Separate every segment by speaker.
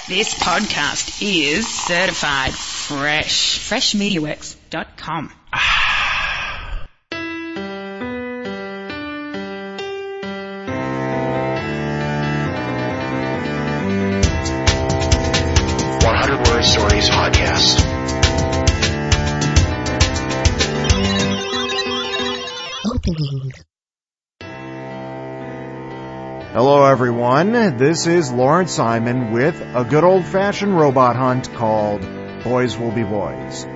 Speaker 1: This podcast is certified fresh. FreshMediaWorks.com.
Speaker 2: Word Stories Podcast.
Speaker 3: Opening.
Speaker 4: Hello everyone, this is Lawrence Simon with a good old-fashioned robot hunt called Boys Will Be Boys.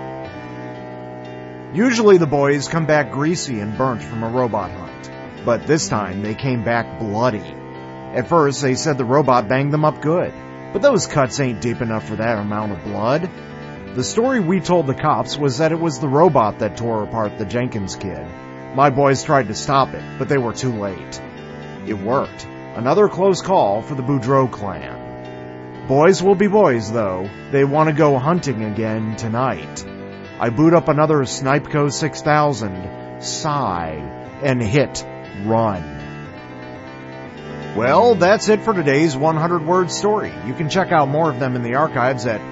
Speaker 4: Usually the boys come back greasy and burnt from a robot hunt, but this time they came back bloody. At first they said the robot banged them up good, but those cuts ain't deep enough for that amount of blood. The story we told the cops was that it was the robot that tore apart the Jenkins kid. My boys tried to stop it, but they were too late. It worked. Another close call for the Boudreaux clan. Boys will be boys, though. They want to go hunting again tonight. I boot up another Snipeco 6000, sigh, and hit run. Well, that's it for today's 100-word story. You can check out more of them in the archives at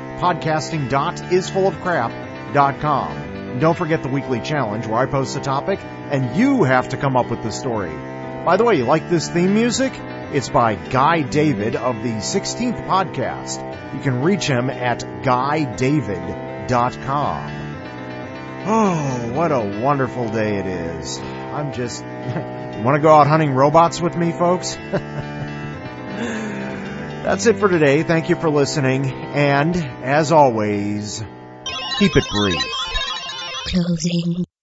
Speaker 4: podcasting.isfullofcrap.com. And don't forget the weekly challenge where I post a topic and you have to come up with the story. By the way, you like this theme music? It's by Guy David of the 16th Podcast. You can reach him at guydavid.com. Oh, what a wonderful day it is. I'm just... You want to go out hunting robots with me, folks? That's it for today. Thank you for listening. And, as always, keep it brief.
Speaker 3: Closing.